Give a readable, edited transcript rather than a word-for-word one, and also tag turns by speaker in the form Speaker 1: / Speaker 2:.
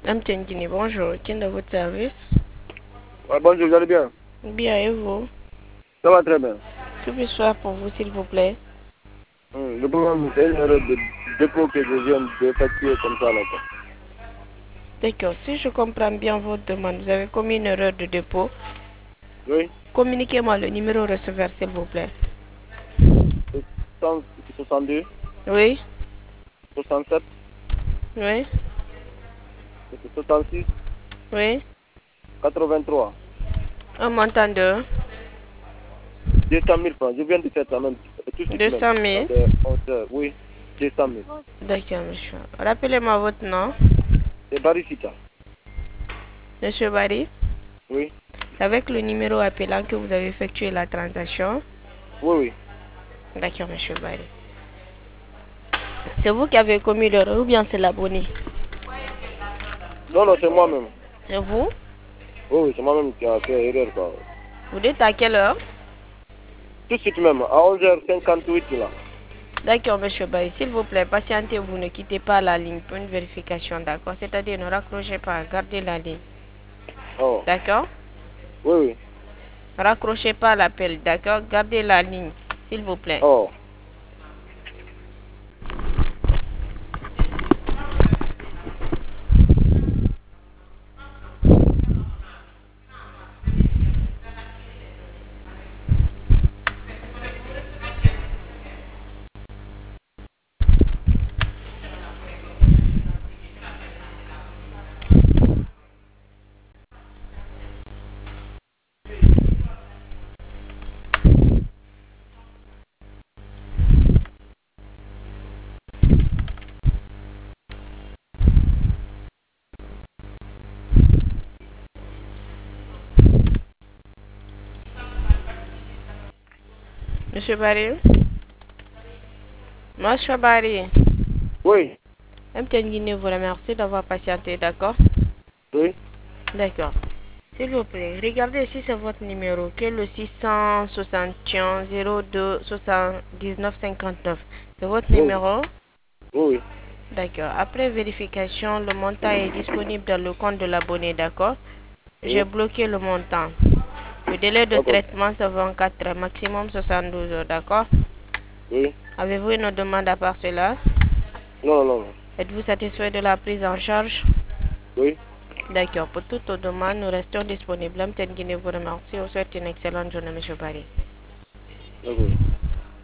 Speaker 1: Amtengini, bonjour. Qui est de votre service?
Speaker 2: Ouais, bonjour, vous allez bien?
Speaker 1: Bien, et vous?
Speaker 2: Ça va très bien.
Speaker 1: Que puis-je faire pour vous, s'il vous plaît?
Speaker 2: Le problème, c'est une erreur de dépôt que je viens d'effectuer comme ça là, quoi.
Speaker 1: D'accord. Si je comprends bien votre demande, vous avez commis une erreur de dépôt.
Speaker 2: Oui,
Speaker 1: Communiquez-moi le numéro receveur, s'il vous plaît.
Speaker 2: c'est 62,
Speaker 1: Oui?
Speaker 2: 67,
Speaker 1: Oui?
Speaker 2: c'est 66,
Speaker 1: Oui?
Speaker 2: 83.
Speaker 1: Un montant de
Speaker 2: 200 000 francs. Je viens de faire ça même, tout de suite même.
Speaker 1: 200
Speaker 2: Ça
Speaker 1: 000.
Speaker 2: fait 11 heures. Oui, 200 000.
Speaker 1: D'accord, monsieur. Rappelez-moi votre nom.
Speaker 2: C'est Baricita.
Speaker 1: Monsieur Barry,
Speaker 2: Oui,
Speaker 1: avec le numéro appelant que vous avez effectué la transaction.
Speaker 2: oui, oui.
Speaker 1: D'accord, monsieur Barry. C'est vous qui avez commis l'erreur ou bien c'est l'abonné?
Speaker 2: Non, non, c'est moi-même.
Speaker 1: C'est vous?
Speaker 2: Oui, oui, c'est moi-même qui a fait erreur, quoi.
Speaker 1: Vous dites à quelle heure?
Speaker 2: Tout de suite même, à 11h58 là.
Speaker 1: D'accord, monsieur Baye. S'il vous plaît, patientez, vous ne quittez pas la ligne pour une vérification, d'accord? C'est-à-dire, ne raccrochez pas, gardez la ligne.
Speaker 2: Oh,
Speaker 1: D'accord?
Speaker 2: oui, oui.
Speaker 1: Raccrochez pas l'appel, d'accord? Gardez la ligne, s'il vous plaît.
Speaker 2: Oh.
Speaker 1: Monsieur Barry? Monsieur Barry,
Speaker 2: Oui,
Speaker 1: MTN Guinée vous remercie d'avoir patienté, d'accord?
Speaker 2: oui.
Speaker 1: D'accord. S'il vous plaît, regardez si c'est votre numéro, qui est le 661 02 79 59. C'est votre
Speaker 2: Oui,
Speaker 1: numéro?
Speaker 2: oui, oui.
Speaker 1: D'accord. Après vérification, le montant est disponible dans le compte de l'abonné, d'accord? J'ai
Speaker 2: Oui,
Speaker 1: bloqué le montant. Le délai de
Speaker 2: d'accord.
Speaker 1: traitement, c'est 24 heures, maximum 72 heures, d'accord?
Speaker 2: Oui.
Speaker 1: Avez-vous une demande à part cela?
Speaker 2: Non, non, non.
Speaker 1: Êtes-vous satisfait de la prise en charge?
Speaker 2: Oui,
Speaker 1: D'accord. Pour toute demande, nous restons disponibles. Mtn Guinée vous remercie. Vous souhaite une excellente journée, monsieur Barry.
Speaker 2: d'accord.